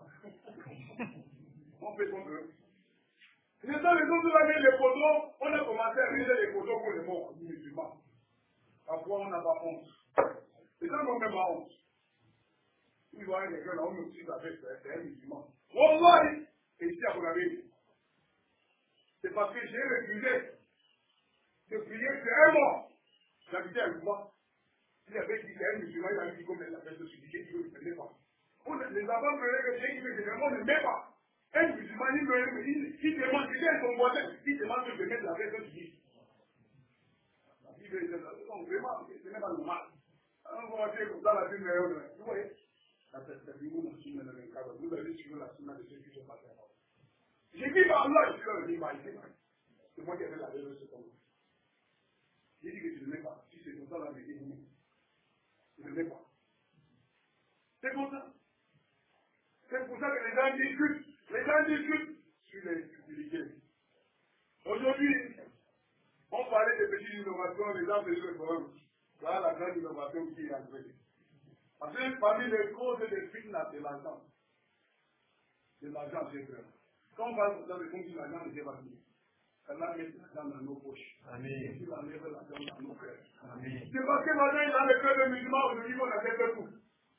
On fait comme eux. C'est ça les autres là les photos. On a commencé à réaliser les photos pour les morts musulmans. Parfois on n'a pas honte. Les gens n'ont même pas honte. Ils voient quelqu'un là, on me dit c'est un musulman. Wallahi. Et ici à Bonavé. C'est parce que j'ai refusé de prier c'est un mort. J'habitais à Louba. Il avait dit c'est un musulman, il avait dit comme la fête de suppliquer, il ne prenait pas. Les enfants prenaient que j'ai dit que vraiment ne met pas. Un musulman, il demande, c'est son voisin, il demande de mettre la fête de suppliquer. Il dit, non, vraiment, ce n'est pas normal. Alors, on va faire comme ça la vie meilleure. Vous voyez, vous allez suivre la sunna de ceux qui sont passés avant. J'ai dit par Allah, je suis un l'humanité. C'est moi qui avais la vérité sur toi. J'ai dit que tu ne mets pas. Si c'est comme ça, la vérité, je ne mets pas. C'est comme ça. C'est pour ça que les gens discutent. Les gens discutent sur les subtilités. Aujourd'hui, on parlait de petites innovations, les gens faisaient le problème. Voilà la grande innovation qui est entrée. Parce que parmi les causes des fitna, c'est l'argent. C'est l'argent, c'est vrai. Quand on parle dans le fond de l'argent, c'est pas fini. Allah met l'argent dans nos poches. Amen. Il enlève l'argent dans nos cœurs. Amen. C'est parce que l'argent est dans le cœur des musulmans, aujourd'hui, on accepte tout.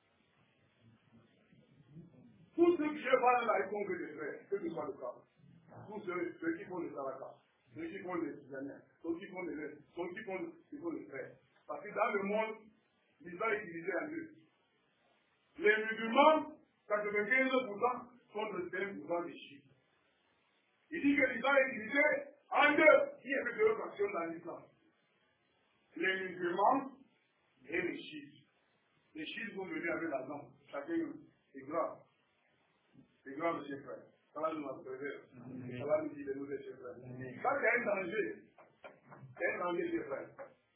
Tous ceux qui je parle là, ils font que des frères, que ce soit le cas. Tous ceux qui font les saraka, ceux qui font les Sudaniens, ceux qui font les frères. Parce que dans le monde, l'Islam est divisé en deux. Les musulmans, 95% sont de 5% des chiites. Il dit que l'Islam est divisé en deux. Qui est fait deux fractions dans l'Islam? Les musulmans et les chiites. Les chiites vont venir avec l'argent. Chacun est grave. C'est grave, mes chers frères. Ça va nous préserver. Ça va nous guider, nous, mes chers frères. Ça, c'est un danger. C'est un danger, chers frères.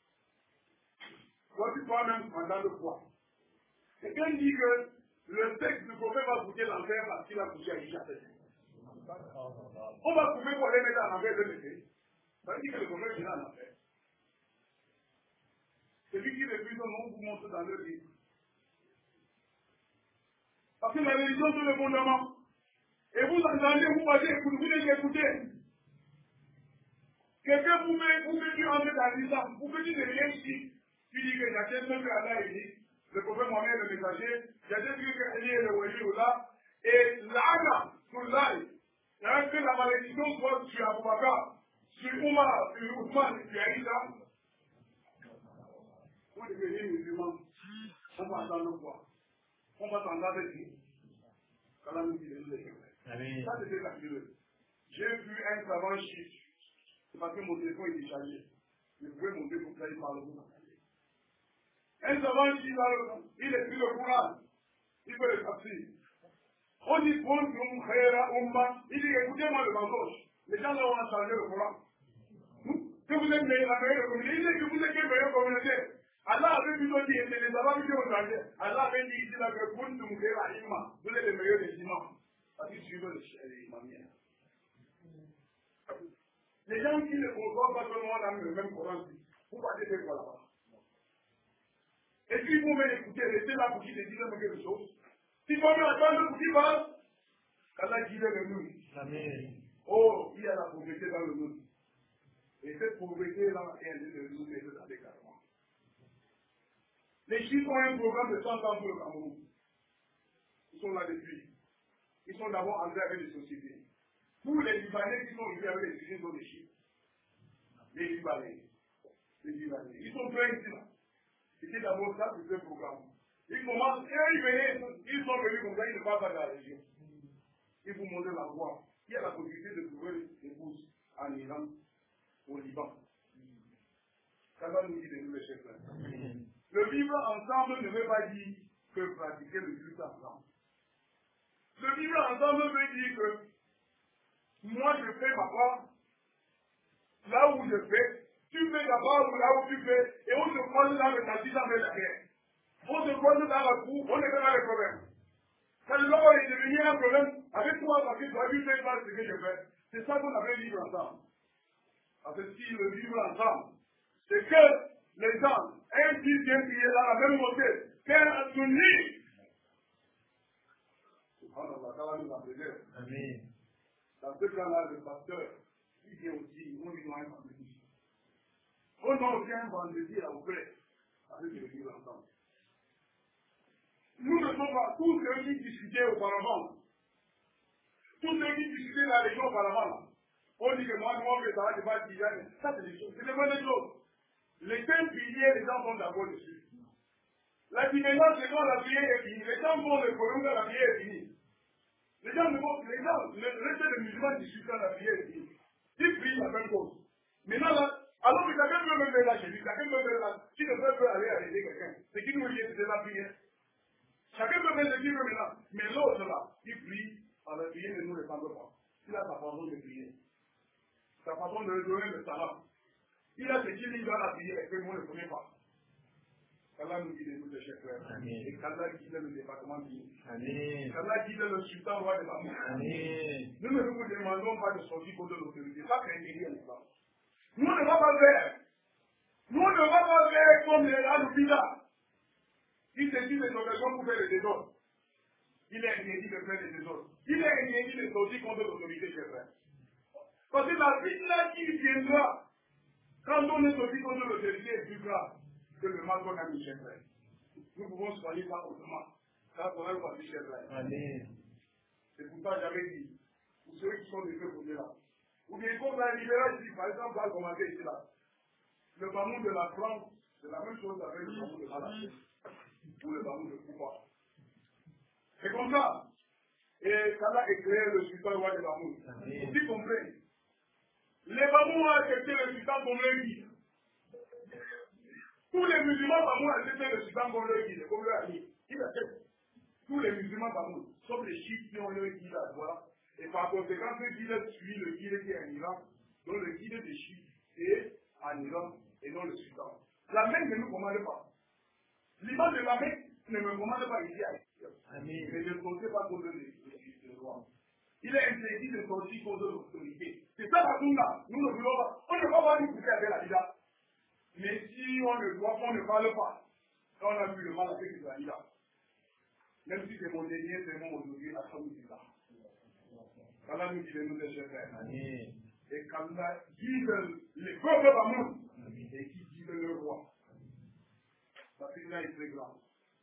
Toi, tu toi-même pendant le poids. Quelqu'un dit que le sexe du prophète va goûter l'enfer parce qu'il a couché à Isha. On va couper pour aller mettre en enfer de l'été. Ça veut dire que le prophète est en enfer. Celui qui refuse son nom vous montre dans le livre. Parce que la religion, c'est le fondement. Et vous entendez, vous passez, vous les écoutez. Quelqu'un vous met du entrer dans l'islam, vous pouvez dire rien ici. Tu dis que j'accepte ce que Allah dit, le prophète Mohamed le messager, j'accepte que Ali est le wali là, et l'ana, sur l'ail, que la malédiction soit sur Abu Bakr, sur Oumar, sur Ousmane, sur Aïssa. Vous devenez musulman, on va entendre quoi? On va s'entendre dire. Qu'Allah nous dit de nous écouter. Ça, c'était la cure. J'ai vu un savant chiite. C'est parce que mon téléphone est chargé. Je pouvais monter pour que ça y parle. Un savant chiite, il écrit le Coran. Il peut le tafsir. On dit Kuntum khayra umma. Il dit écoutez-moi le mensonge. Les gens là ont changé le Coran. Que vous êtes la meilleure communauté. Il dit que vous êtes la meilleure communauté. Allah avait plutôt dit, c'est les savants qui ont changé. Allah avait dit ici là que Kuntum khayra umma. Vous êtes les meilleurs des imams. Parce qu'ils suivent les imamiens. Les gens qui ne comprennent pas seulement dans le même Coran, vous partez faire quoi là-bas? Et puis vous m'écoutez, restez là pour qu'il te dise quelque chose. Si vous m'entendez pour qu'il parle, qu'Allah guide le nous. Amen. Oh, il y a la pauvreté dans le monde. Et cette pauvreté-là, elle est de nous mettre dans les carrément. Les Chiites ont un programme de 100 ans pour le Cameroun. Ils sont là depuis. Ils sont d'abord entrés avec les sociétés. Pour les Libanais qui sont venus avec les Syriens sont des Chiites. Les Libanais. Ils sont pleins ici là. C'était d'abord ça, c'est un programme. Ils commencent, ils sont venus comme ça, ils ne parlent pas de la région. Ils vous montrent la voie. Il y a la possibilité de trouver des bourses en Iran, au Liban. Ça va nous dire de nous les chefs. Le vivre ensemble ne veut pas dire que pratiquer le culte ensemble. Le vivre ensemble veut dire que moi je fais ma part, là où je fais, tu fais d'abord là où tu fais, et on se croise dans le taxi dans la guerre. On se croise dans la cour, on ne fait pas les problèmes. Quand le logo est devenu un problème, avec toi, parce que tu as vu faire ce que je fais, c'est ça qu'on appelle vivre ensemble. Parce que si le vivre ensemble, c'est que les gens, un qui vient qui est dans la même montée, qu'un sunni. Subhanallah, ça va nous en aider. Amen. Dans ce cas-là, le pasteur, il vient aussi, on lui doit un vendredi. On a aussi un vendredi à ouvrir, avec le vivre ensemble. Nous ne sommes pas tous ceux qui discutaient auparavant. Tous ceux qui discutaient la région auparavant. On dit que moi, que ça va, c'est pas Tijani. Ça, c'est des choses. C'est des bonnes choses. Les 5 piliers, les gens sont d'accord dessus. La dimension, c'est quand la prière est finie. Les gens font le problème quand la prière est finie. Les gens, le reste des musulmans discutent quand la prière est finie. Ils prient la même chose. Maintenant, là, alors que chacun peut même faire là chez lui, chacun peut faire là. Si le peuple peut aller arrêter quelqu'un, c'est qui nous dit que c'est la prière. Chacun peut faire ce qu'il veut maintenant. Mais l'autre là, il prie, à la prière ne nous ressemble pas. Il a sa façon de prier. Sa façon de donner le salam. Il a ce qu'il dit dans la prière et que nous ne le connaissons pas. qu'Allah nous guide, nous, chers frères. Et qu'Allah guide le département du. qu'Allah guide le sultan roi de l'amour. Nous ne vous demandons pas de sortir contre l'autorité. Ça, c'est interdit à l'islam. Nous ne va pas faire. Nous ne va pas faire comme les Al-Bida. Il se dit des occasions pour faire des désordres. Il est interdit de faire des désordres. Il est interdit de sortir contre l'autorité, chers frères. Parce que la fitna qui viendra quand on est sorti contre l'autorité est plus grave que le mal qu'on a mis, chers frères. Nous pouvons soigner ça autrement. Ça, on a le chers frères. C'est pour ça que j'avais dit, pour ceux qui sont de ce côté-là, ou bien comme la libéral ici, par exemple, va commencer ici là. Le bamou de la France, c'est la même chose avec le bamou de Malaché ou le bamou de Koupa. C'est comme ça. Et qu'Allah éclaire le sultan roi de bamou. Vous comprenez? Les bamous ont accepté le sultan comme leur guide. Tous les musulmans bamous ont accepté le sultan comme leur guide, comme leur ami. Il accepte. Tous les musulmans bamous, sauf les chiites qui ont leur guide à voilà. Et par conséquent, ce guide suit le guide qui est en Iran, dont le guide des chiites est en Iran et non le sultan. La Mecque ne nous commande pas. L'imam de la Mecque ne me commande pas ici à Amen. Mais ne sortez pas contre le roi. Il est interdit de sortir contre l'autorité. C'est ça la sunna. Nous ne voulons pas. On ne va pas nous pousser avec la vida. Mais si on ne doit pas, on ne parle pas. Quand on a vu le mal avec la vida. Même si c'est mon dernier sermon aujourd'hui, alhamdulillah. qu'Allah nous guide, nous les chers frères. Et qu'Allah guide les peuples du monde et qui guide le roi. La fitna est très grande.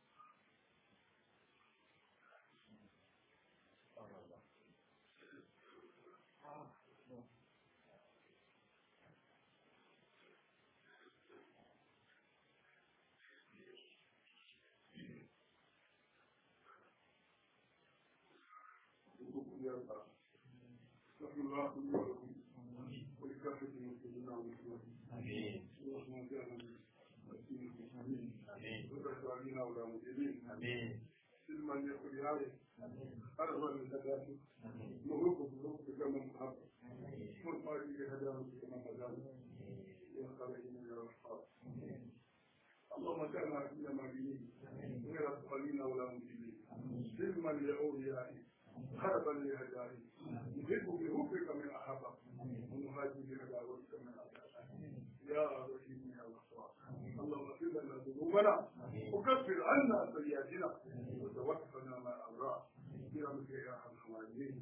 اللهم اجعلنا فينا مؤمنين غير الضالين ولا مجرمين سلما لاوليائك خلفا لهدائك نحب بحبك من احبك ونهاجم بعداوتك من اعدائك يا رحيم يا غفار اللهم اغفر لنا ذنوبنا وكفر عنا سيئاتنا وتوفنا مع الابرار برحمتك يا ارحم الراحمين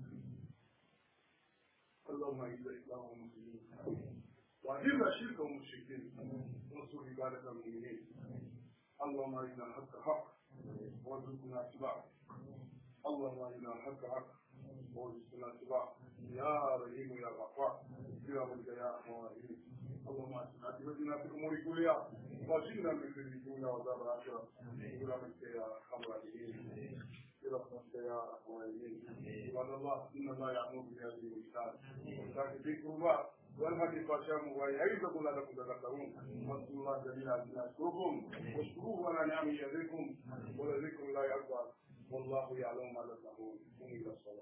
اللهم اعز الاسلام والمسلمين وأذل الشرك والمشركين وانصر عبادك المؤمنين اللهم أرنا الحق حق وارزقنا اتباعه اللهم أرنا الحق حق وارزقنا اتباعه يا رحيم يا غفار برحمتك يا أرحم الراحمين اللهم أتنا عاقبتنا في الأمور كلها واجعلنا من خير الدنيا وعذاب الآخرة برحمتك يا أرحم الراحمين برحمتك يا أرحم الراحمين عباد الله إن الله يأمر بهذه الإحسان وإيتاء ذي القربى والهدي الفحشاء ويعظكم لعلكم تذكرون واذكروا الله جميعا يذكركم واشكروه على نعمه يزدكم ولذكر الله اكبر والله يعلم ما تصنعون قوموا الى الصلاه.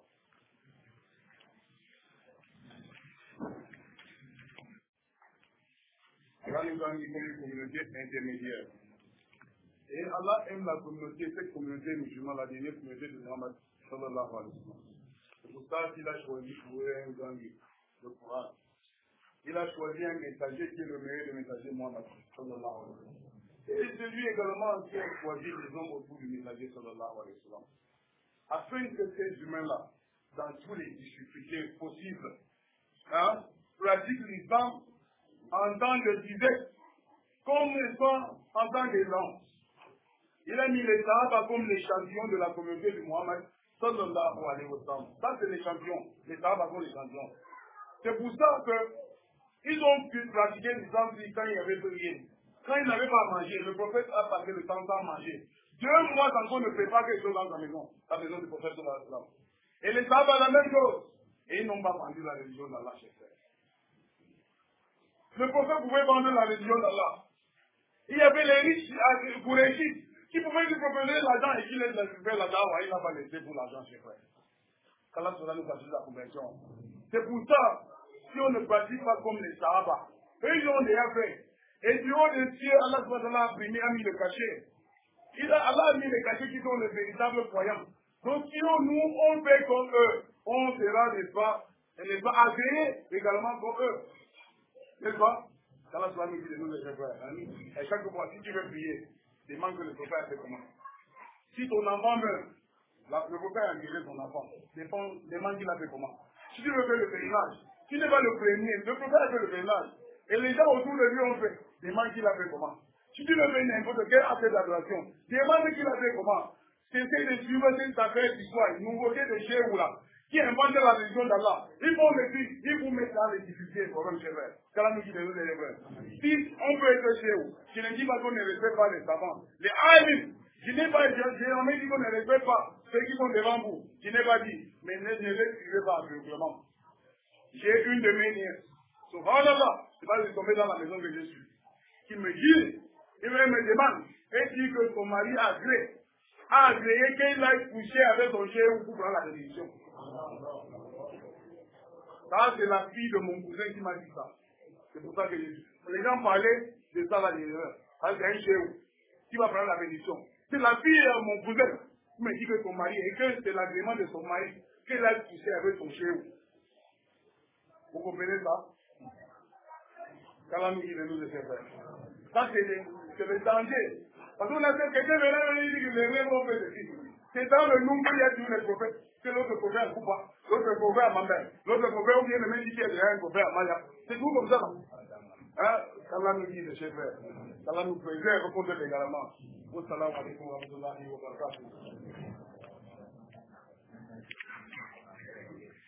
Allah nous a mis comme une communauté intermédiaire. Et Allah aime la communauté, cette communauté musulmane, la dernière communauté de Muhammad sallallahu alayhi wa sallam. C'est pour ça qu'il a choisi pour un grand livre, le Coran. Il a choisi un messager qui est le meilleur des messagers Muhammad sallallahu alayhi wa sallam. Et c'est lui également qui a choisi les hommes autour du messager sallallahu alayhi wa sallam. Afin que ces humains-là, dans toutes les difficultés possibles, pratiquent l'islam en tant que disette, comme les femmes en tant que lance. Il a mis les Sahaba comme les champions de la communauté de Muhammad sallallahu alayhi wa sallam. Ça, c'est les champions. Les Sahaba sont les champions. C'est pour ça que ils ont pu pratiquer l'islam quand il n'y avait rien. Quand ils n'avaient pas à manger, le prophète a passé le temps sans manger. 2 mois encore ne prépare quelque chose dans sa maison, la maison du prophète sallallahu alayhi wa sallam. Et les Sahaba la même chose. Et ils n'ont pas vendu la religion d'Allah chez eux. Le prophète pouvait vendre la religion d'Allah. Il y avait les riches pour les riches qui pouvaient lui proposer l'argent et qui les laissaient la dawa. Il n'a pas laissé pour l'argent chez eux. Qu'Allah sera nous facilite la conversion. C'est pour ça, si on ne pratique pas comme les Sahaba, eux ils ont déjà fait. Et du haut des cieux, Allah a mis le cachet. Allah a mis les cachets qui sont les véritables croyants. Donc si nous, on fait comme eux, on sera, n'est-ce pas, agréé également comme eux. N'est-ce pas? Allah nous dit de nous les frères. Et chaque fois, si tu veux prier, demande que le prophète a fait comment. Si ton enfant meurt, le prophète a guéri ton enfant. Demande qu'il a fait comment. Si tu veux faire le pèlerinage, tu n'es pas le premier, le prophète a fait le pèlerinage. Et les gens autour de lui ont fait. Demande qu'il a fait comment. Si tu veux faire n'importe quel acte d'adoration, demande qu'il a fait comment. Cessez de suivre cette affaire d'histoire, une nouveauté de chez vous là, qui invente la religion d'Allah. Ils vont le dire, ils vous mettent dans les difficultés, problème chez eux. Car nous qui devons les frères. Si on peut être chez vous, je ne dis pas qu'on ne respecte pas les savants. Les aïmis, je n'ai pas dit qu'on ne respecte pas ceux qui sont devant vous. Je n'ai pas dit, mais ne les suivez pas aveuglement. J'ai une de mes nièces. Subhanallah, c'est pas de tomber dans la maison que je suis. Qui me dit, il me demande, et dit que son mari a agréé qu'il aille coucher avec son chien pour prendre la bénédiction. Ça, c'est la fille de mon cousin qui m'a dit ça. C'est pour ça que les gens parlaient de ça là, c'est un chien qui va prendre la bénédiction. C'est la fille de mon cousin qui me dit que son mari, et que c'est l'agrément de son mari, qu'il aille coucher avec son chien. Vous comprenez ça? Qu'Allah nous guide nous de ses frères. Ça, c'est le danger. Parce qu'on a fait quelqu'un venant et dit que les rêves ont fait des filles. C'est dans le nombre qu'il y a tous les prophètes. C'est l'autre prophète à Koupa, l'autre prophète à Mambert, l'autre prophète où vient de méditer derrière un prophète à Maya. C'est tout comme ça. Hein? Qu'Allah nous guide de ses frères. Qu'Allah nous préserve contre l'également. Wassalamu alaikum wa rahmatullahi wa barakatuh.